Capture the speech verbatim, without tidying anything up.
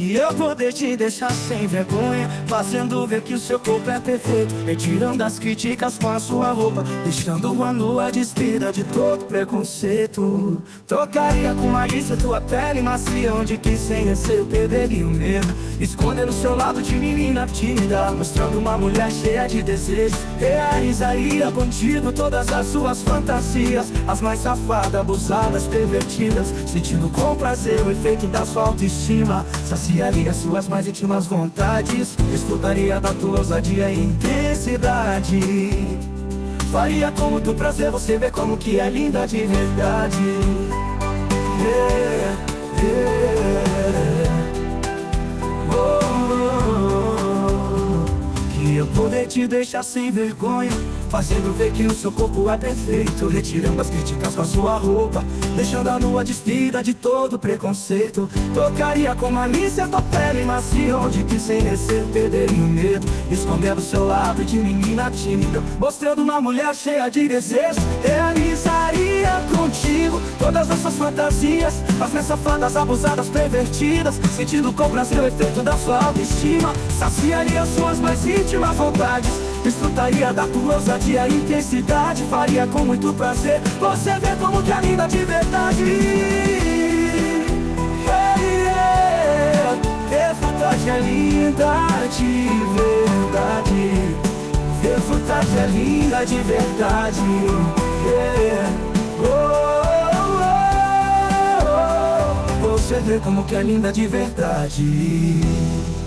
E eu poder te deixar sem vergonha, fazendo ver que o seu corpo é perfeito, retirando as críticas com a sua roupa, deixando uma nua despida de todo preconceito. Tocaria com malícia tua pele macia, onde que sem receio perderia o medo, escondendo o seu lado de menina tímida, mostrando uma mulher cheia de desejos. Realizaria contigo todas as suas fantasias, as mais safadas, abusadas, pervertidas, sentindo com prazer o efeito da sua autoestima. Saciaria suas mais íntimas vontades, desfrutaria da tua ousadia e intensidade. Faria com muito prazer você ver como que é linda de verdade. Yeah, yeah. Oh, oh, oh. Que eu poder te deixar sem vergonha, fazendo ver que o seu corpo é perfeito, retirando as críticas com a sua roupa, deixando a nua despida de todo preconceito. Tocaria com malícia tua pele macia, onde que sem receio perderia o medo, escondendo seu lado de menina tímida, mostrando uma mulher cheia de desejos. Realizaria contigo todas essas fantasias, as mais safadas, abusadas, pervertidas, sentindo com prazer o efeito da sua autoestima. Saciaria suas mais íntimas vontades, desfrutaria da tua ousadia e intensidade. Faria com muito prazer você ver como que é linda de verdade. Yeah, yeah. Refutagem é linda de verdade. Refutagem é linda de verdade. Yeah. Oh, oh, oh, oh. Você vê como que é linda de verdade.